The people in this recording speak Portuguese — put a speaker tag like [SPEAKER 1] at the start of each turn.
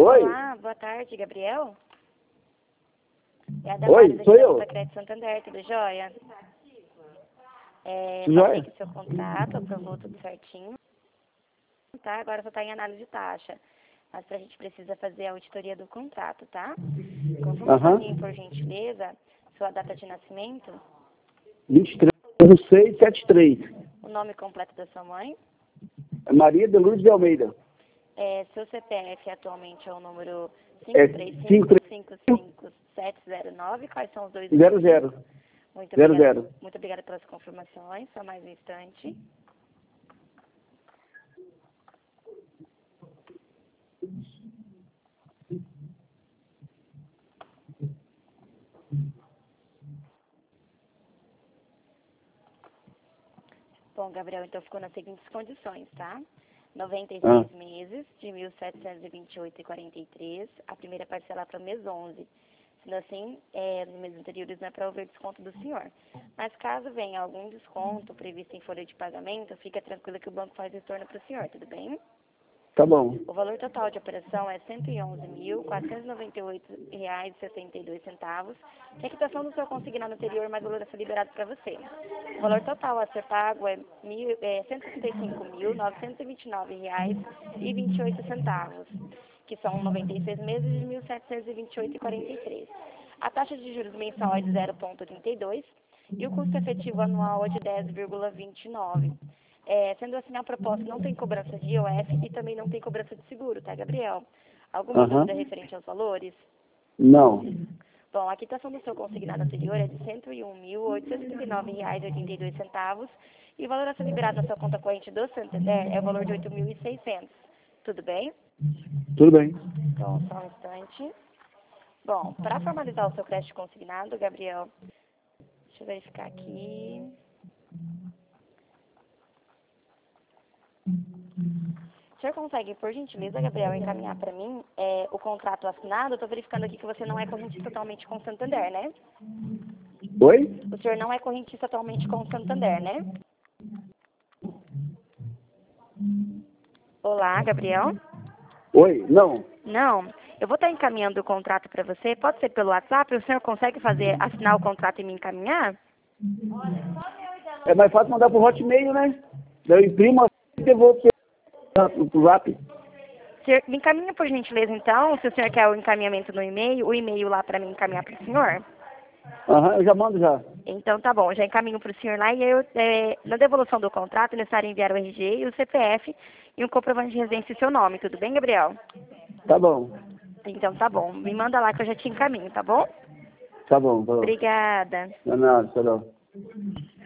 [SPEAKER 1] Oi?
[SPEAKER 2] Olá, boa tarde, Gabriel. É a
[SPEAKER 1] Oi,
[SPEAKER 2] Damares,
[SPEAKER 1] sou eu.
[SPEAKER 2] da Crédito Santander, tudo jóia?
[SPEAKER 1] Tudo
[SPEAKER 2] Passei
[SPEAKER 1] jóia?
[SPEAKER 2] aqui seu contrato, aprovou tudo certinho, tá? Agora só tá em análise de taxa. Mas a gente precisa fazer a auditoria do contrato, tá? Confirma pra
[SPEAKER 1] Aham.
[SPEAKER 2] mim, por gentileza, sua data de nascimento,
[SPEAKER 1] 23/6/73.
[SPEAKER 2] o nome completo da sua mãe,
[SPEAKER 1] Maria de Lourdes de Almeida.
[SPEAKER 2] seu CPF atualmente é o número
[SPEAKER 1] É
[SPEAKER 2] 535555709. Quais são os dois últimos?
[SPEAKER 1] 5300.
[SPEAKER 2] Muito
[SPEAKER 1] Zero,
[SPEAKER 2] obrigada,
[SPEAKER 1] zero.
[SPEAKER 2] muito obrigada pelas confirmações. Só mais um instante. Bom, Gabriel, então ficou nas seguintes condições, tá? 96 meses de 1.728,43. A primeira parcela para o mês 11. Sendo assim, nos meses anteriores não é para haver desconto do senhor. Mas caso venha algum desconto previsto em folha de pagamento, fica tranquilo que o banco faz retorno para o senhor, tudo bem?
[SPEAKER 1] Tá bom.
[SPEAKER 2] O valor total de operação é R$ 111.498,62, que é a quitação do seu consignado anterior, mais o valor a ser liberado para você. O valor total a ser pago é R$ 135.929,28, que são 96 meses de 1.728,43. A taxa de juros mensal é de 0,32 e o custo efetivo anual é de 10,29. Sendo assim, a proposta não tem cobrança de IOF e também não tem cobrança de seguro, tá, Gabriel? Alguma dúvida referente aos valores?
[SPEAKER 1] Não.
[SPEAKER 2] Bom, a quitação do seu consignado anterior é de R$ 101.839,82 e o valor a ser liberado na sua conta corrente do Santander é o valor de R$ 8.600. Tudo bem?
[SPEAKER 1] Tudo bem.
[SPEAKER 2] Então, só um instante. Bom, para formalizar o seu crédito consignado, Gabriel, deixa eu verificar aqui. O senhor consegue, por gentileza, Gabriel, encaminhar para mim o contrato assinado? Eu estou verificando aqui que você não é correntista atualmente com o Santander, né?
[SPEAKER 1] Oi?
[SPEAKER 2] O senhor não é correntista atualmente com o Santander, né? Olá, Gabriel?
[SPEAKER 1] Oi? Não.
[SPEAKER 2] Não. Eu vou estar encaminhando o contrato para você. Pode ser pelo WhatsApp? O senhor consegue assinar o contrato e me encaminhar?
[SPEAKER 1] É mais fácil mandar pro Hotmail, né? Eu imprimo e devolvo pro Zap.
[SPEAKER 2] Senhor, me encaminha, por gentileza, então, se o senhor quer o encaminhamento no e-mail, o e-mail lá para mim encaminhar para o senhor.
[SPEAKER 1] Aham, eu já mando já.
[SPEAKER 2] Então, tá bom, já encaminho para o senhor lá e eu, na devolução do contrato, é necessário enviar o RG e o CPF e um comprovante de residência e seu nome, tudo bem, Gabriel?
[SPEAKER 1] Tá bom.
[SPEAKER 2] Então, tá bom, me manda lá que eu já te encaminho, tá bom?
[SPEAKER 1] Tá bom, tá bom.
[SPEAKER 2] Obrigada.
[SPEAKER 1] Não é nada, tá bom.